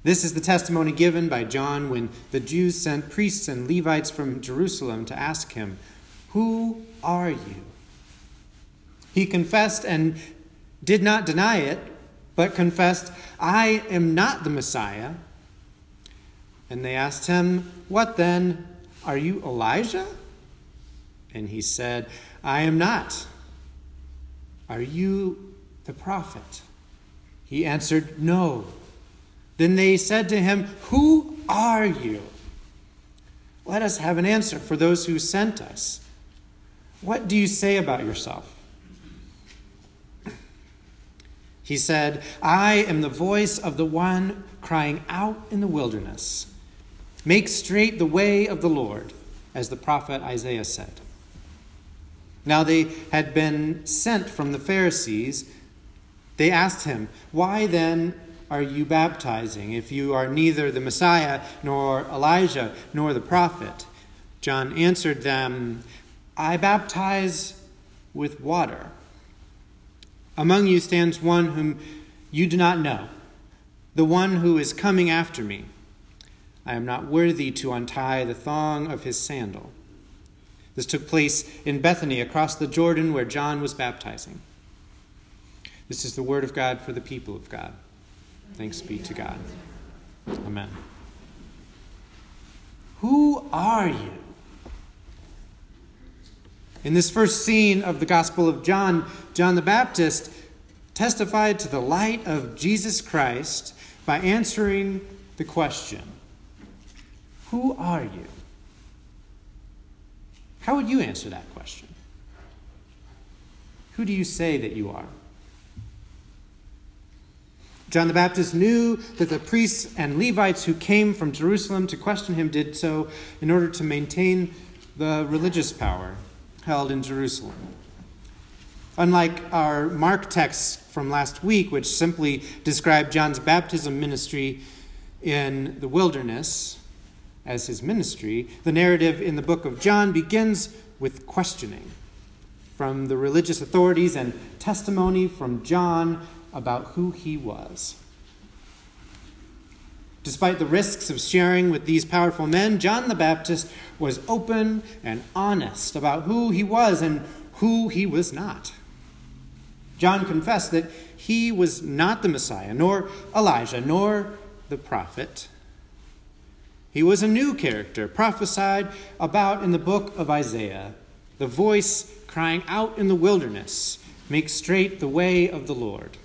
This is the testimony given by John when the Jews sent priests and Levites from Jerusalem to ask him, "Who are you?" He confessed and did not deny it, but confessed, "I am not the Messiah." And they asked him, "What then? Are you Elijah?" And he said, "I am not." "Are you the prophet?" He answered, "No." Then they said to him, "Who are you? Let us have an answer for those who sent us. What do you say about yourself?" He said, "I am the voice of the one crying out in the wilderness. Make straight the way of the Lord, as the prophet Isaiah said." Now they had been sent from the Pharisees. They asked him, "Why then are you baptizing if you are neither the Messiah nor Elijah nor the prophet?" John answered them, "I baptize with water. Among you stands one whom you do not know, the one who is coming after me. I am not worthy to untie the thong of his sandal." This took place in Bethany across the Jordan where John was baptizing. This is the word of God for the people of God. Thanks be to God. Amen. Who are you? In this first scene of the Gospel of John, John the Baptist testified to the light of Jesus Christ by answering the question, "Who are you?" How would you answer that question? Who do you say that you are? John the Baptist knew that the priests and Levites who came from Jerusalem to question him did so in order to maintain the religious power held in Jerusalem. Unlike our Mark text from last week, which simply described John's baptism ministry in the wilderness as his ministry, the narrative in the book of John begins with questioning from the religious authorities and testimony from John about who he was. Despite the risks of sharing with these powerful men, John the Baptist was open and honest about who he was and who he was not. John confessed that he was not the Messiah, nor Elijah, nor the prophet. He was a new character prophesied about in the book of Isaiah, the voice crying out in the wilderness, "Make straight the way of the Lord."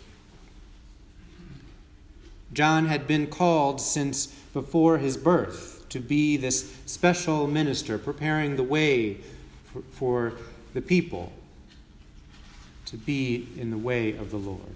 John had been called since before his birth to be this special minister, preparing the way for the people to be in the way of the Lord.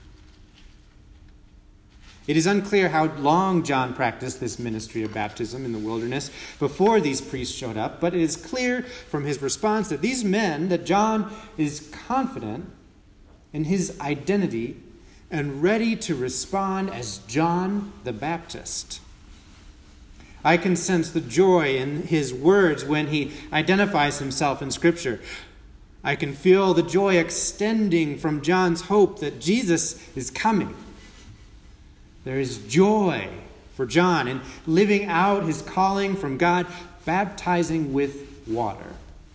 It is unclear how long John practiced this ministry of baptism in the wilderness before these priests showed up, but it is clear from his response that these men, that John is confident in his identity and ready to respond as John the Baptist. I can sense the joy in his words when he identifies himself in Scripture. I can feel the joy extending from John's hope that Jesus is coming. There is joy for John in living out his calling from God, baptizing with water.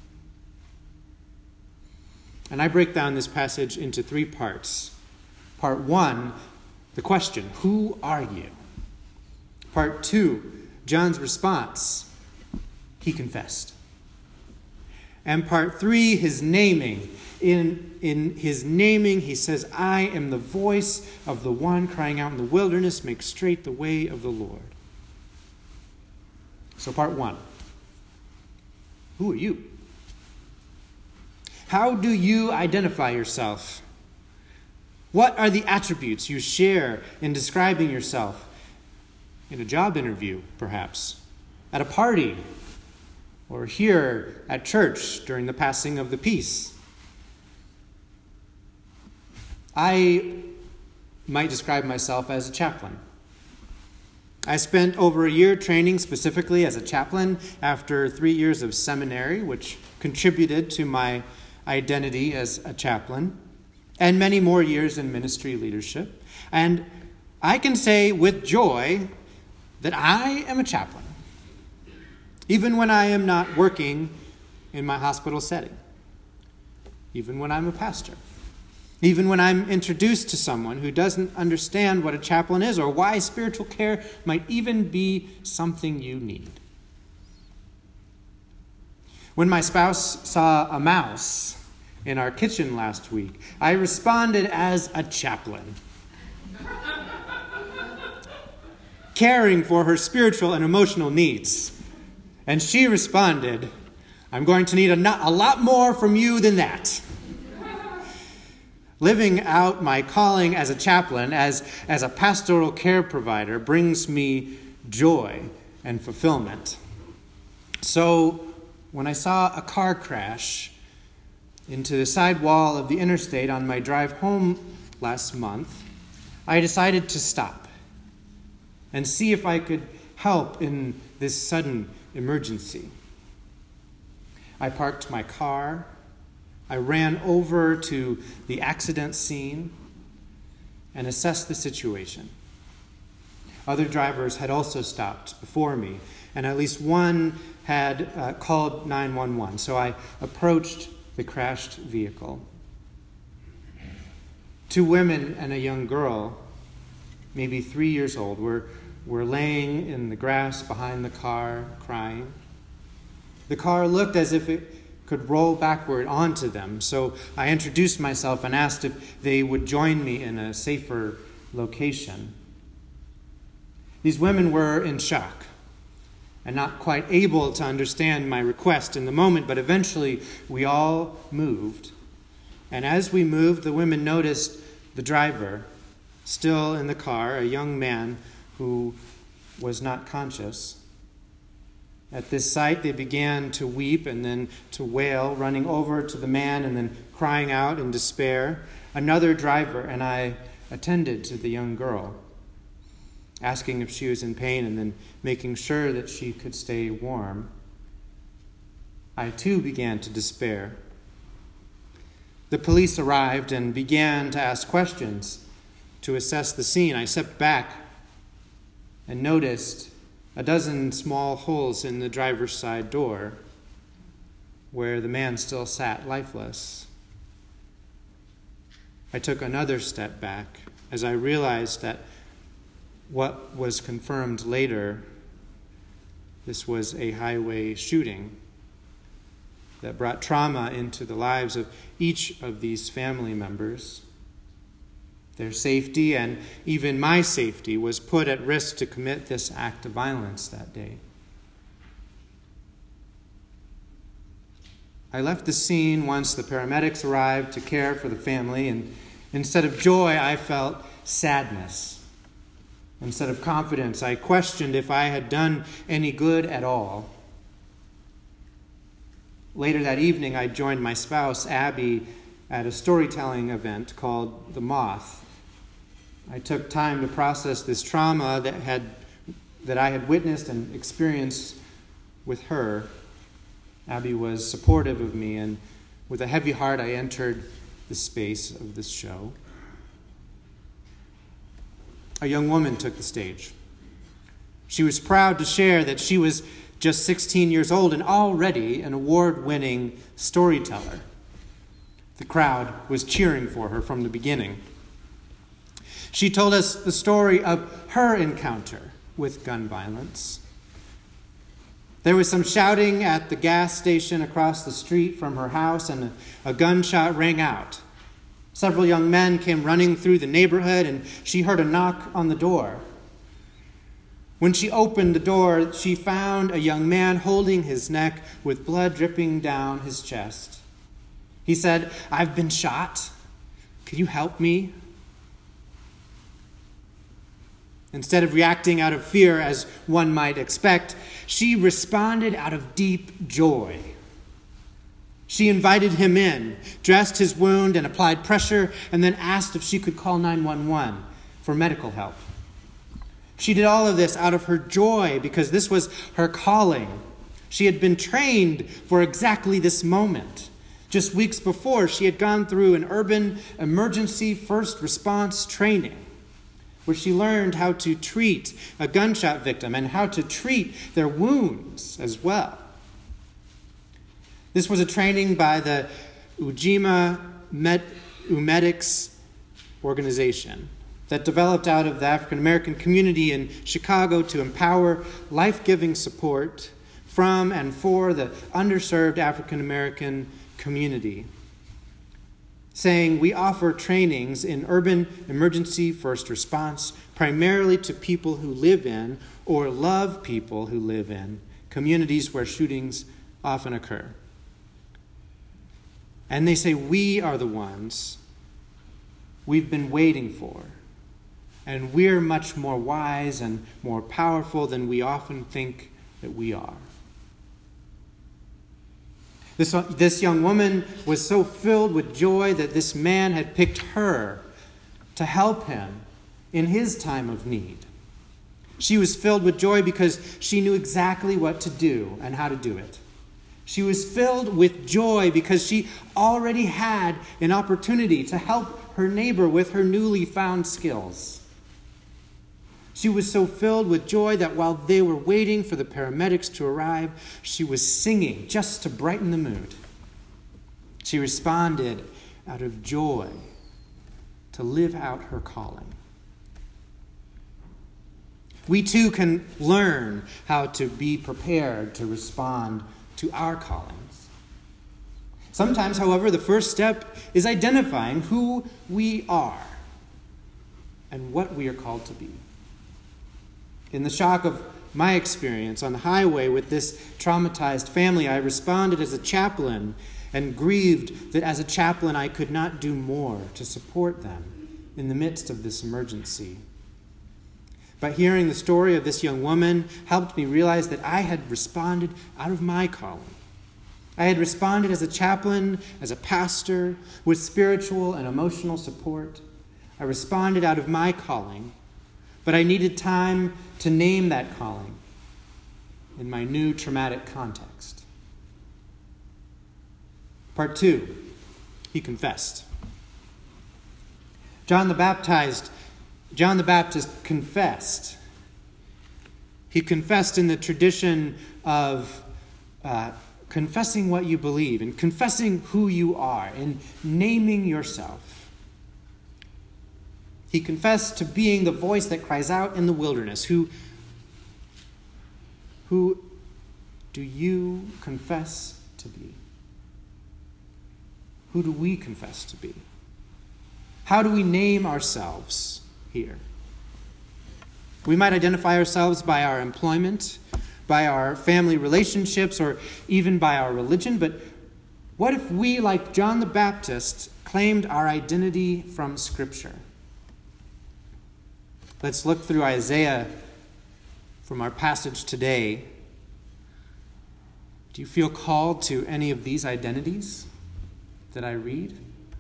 And I break down this passage into 3 parts. Part 1, the question, "Who are you?" Part 2, John's response, "He confessed." And part 3, his naming. In his naming, he says, "I am the voice of the one crying out in the wilderness, make straight the way of the Lord." So part 1, who are you? How do you identify yourself? What are the attributes you share in describing yourself? In a job interview, perhaps, at a party, or here at church during the passing of the peace. I might describe myself as a chaplain. I spent over a year training specifically as a chaplain after 3 years of seminary, which contributed to my identity as a chaplain, and many more years in ministry leadership. And I can say with joy that I am a chaplain, even when I am not working in my hospital setting, even when I'm a pastor, even when I'm introduced to someone who doesn't understand what a chaplain is or why spiritual care might even be something you need. When my spouse saw a mouse in our kitchen last week, I responded as a chaplain, caring for her spiritual and emotional needs. And she responded, I'm going to need a lot more from you than that. Living out my calling as a chaplain, as a pastoral care provider, brings me joy and fulfillment. So when I saw a car crash into the side wall of the interstate on my drive home last month, I decided to stop and see if I could help in this sudden emergency. I parked my car. I ran over to the accident scene and assessed the situation. Other drivers had also stopped before me, and at least one had called 911. So I approached the crashed vehicle. 2 women and a young girl, maybe 3 years old, were laying in the grass behind the car, crying. The car looked as if it could roll backward onto them, so I introduced myself and asked if they would join me in a safer location. These women were in shock and not quite able to understand my request in the moment, but eventually we all moved. And as we moved, the women noticed the driver still in the car, a young man who was not conscious. At this sight, they began to weep and then to wail, running over to the man and then crying out in despair. Another driver and I attended to the young girl, asking if she was in pain and then making sure that she could stay warm. I too began to despair. The police arrived and began to ask questions to assess the scene. I stepped back and noticed a dozen small holes in the driver's side door where the man still sat lifeless. I took another step back as I realized that what was confirmed later, this was a highway shooting that brought trauma into the lives of each of these family members. Their safety and even my safety was put at risk to commit this act of violence that day. I left the scene once the paramedics arrived to care for the family, and instead of joy, I felt sadness. Instead of confidence, I questioned if I had done any good at all. Later that evening, I joined my spouse, Abby, at a storytelling event called The Moth. I took time to process this trauma that I had witnessed and experienced with her. Abby was supportive of me, and with a heavy heart, I entered the space of this show. A young woman took the stage. She was proud to share that she was just 16 years old and already an award-winning storyteller. The crowd was cheering for her from the beginning. She told us the story of her encounter with gun violence. There was some shouting at the gas station across the street from her house, and a gunshot rang out. Several young men came running through the neighborhood, and she heard a knock on the door. When she opened the door, she found a young man holding his neck with blood dripping down his chest. He said, "I've been shot. Could you help me?" Instead of reacting out of fear, as one might expect, she responded out of deep joy. She invited him in, dressed his wound, and applied pressure, and then asked if she could call 911 for medical help. She did all of this out of her joy because this was her calling. She had been trained for exactly this moment. Just weeks before, she had gone through an urban emergency first response training. where she learned how to treat a gunshot victim and how to treat their wounds as well. This was a training by the Ujima Umedics organization that developed out of the African American community in Chicago to empower life-giving support from and for the underserved African American community, saying, we offer trainings in urban emergency first response primarily to people who live in or love people who live in communities where shootings often occur. And they say, we are the ones we've been waiting for. And we're much more wise and more powerful than we often think that we are. This young woman was so filled with joy that this man had picked her to help him in his time of need. She was filled with joy because she knew exactly what to do and how to do it. She was filled with joy because she already had an opportunity to help her neighbor with her newly found skills. She was so filled with joy that while they were waiting for the paramedics to arrive, she was singing just to brighten the mood. She responded out of joy to live out her calling. We too can learn how to be prepared to respond to our callings. Sometimes, however, the first step is identifying who we are and what we are called to be. In the shock of my experience on the highway with this traumatized family, I responded as a chaplain and grieved that as a chaplain I could not do more to support them in the midst of this emergency. But hearing the story of this young woman helped me realize that I had responded out of my calling. I had responded as a chaplain, as a pastor, with spiritual and emotional support. I responded out of my calling, but I needed time to name that calling in my new traumatic context. Part 2, he confessed. John the Baptist confessed. He confessed in the tradition of confessing what you believe and confessing who you are and naming yourself. He confessed to being the voice that cries out in the wilderness. Who do you confess to be? Who do we confess to be? How do we name ourselves here? We might identify ourselves by our employment, by our family relationships, or even by our religion, but what if we, like John the Baptist, claimed our identity from Scripture? Let's look through Isaiah from our passage today. Do you feel called to any of these identities that I read?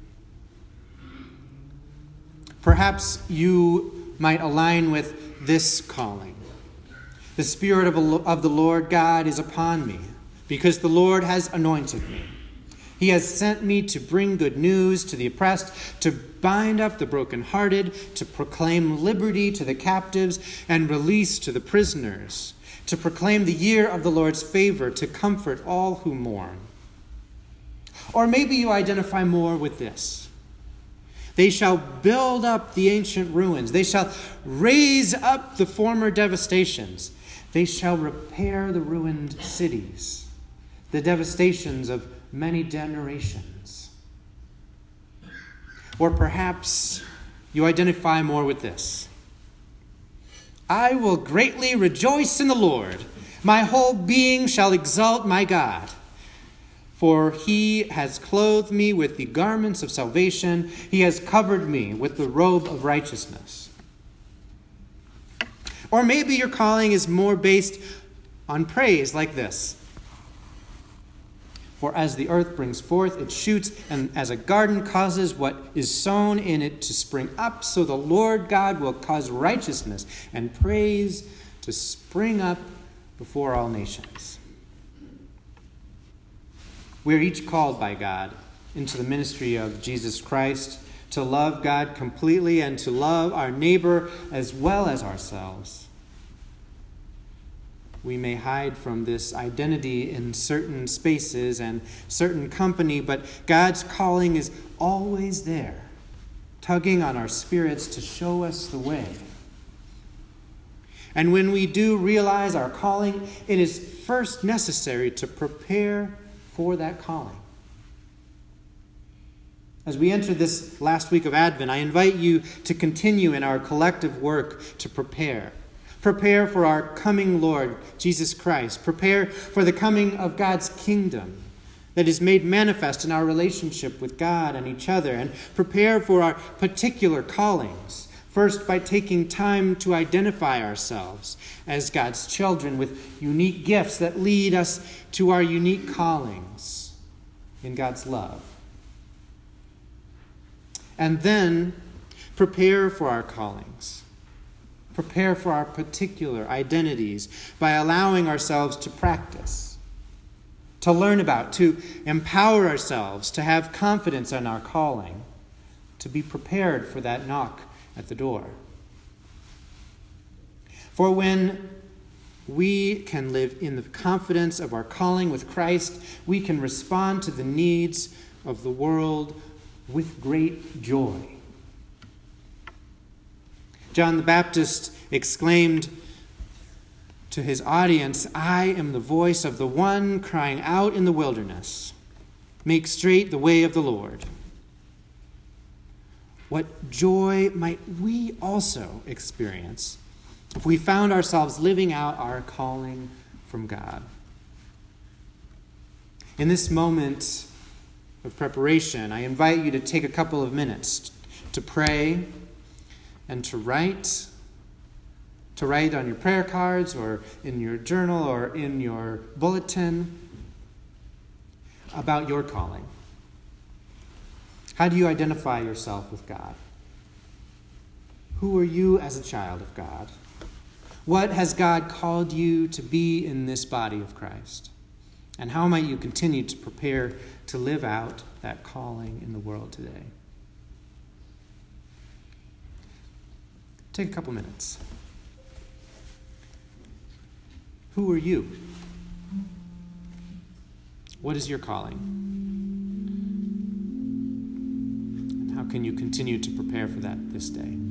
Perhaps you might align with this calling. The Spirit of the Lord God is upon me, because the Lord has anointed me. He has sent me to bring good news to the oppressed, to bind up the brokenhearted, to proclaim liberty to the captives and release to the prisoners, to proclaim the year of the Lord's favor, to comfort all who mourn. Or maybe you identify more with this. They shall build up the ancient ruins. They shall raise up the former devastations. They shall repair the ruined cities, the devastations of many generations. Or perhaps you identify more with this. I will greatly rejoice in the Lord. My whole being shall exalt my God. For he has clothed me with the garments of salvation. He has covered me with the robe of righteousness. Or maybe your calling is more based on praise like this. For as the earth brings forth its shoots, and as a garden causes what is sown in it to spring up, so the Lord God will cause righteousness and praise to spring up before all nations. We are each called by God into the ministry of Jesus Christ to love God completely and to love our neighbor as well as ourselves. We may hide from this identity in certain spaces and certain company, but God's calling is always there, tugging on our spirits to show us the way. And when we do realize our calling, it is first necessary to prepare for that calling. As we enter this last week of Advent, I invite you to continue in our collective work to prepare. Prepare for our coming Lord, Jesus Christ. Prepare for the coming of God's kingdom that is made manifest in our relationship with God and each other. And prepare for our particular callings. First, by taking time to identify ourselves as God's children with unique gifts that lead us to our unique callings in God's love. And then, prepare for our callings. Prepare for our particular identities by allowing ourselves to practice, to learn about, to empower ourselves, to have confidence in our calling, to be prepared for that knock at the door. For when we can live in the confidence of our calling with Christ, we can respond to the needs of the world with great joy. John the Baptist exclaimed to his audience, "I am the voice of the one crying out in the wilderness, make straight the way of the Lord." What joy might we also experience if we found ourselves living out our calling from God? In this moment of preparation, I invite you to take a couple of minutes to pray and to write on your prayer cards or in your journal or in your bulletin about your calling. How do you identify yourself with God? Who are you as a child of God? What has God called you to be in this body of Christ? And how might you continue to prepare to live out that calling in the world today? Take a couple minutes. Who are you? What is your calling? And how can you continue to prepare for that this day?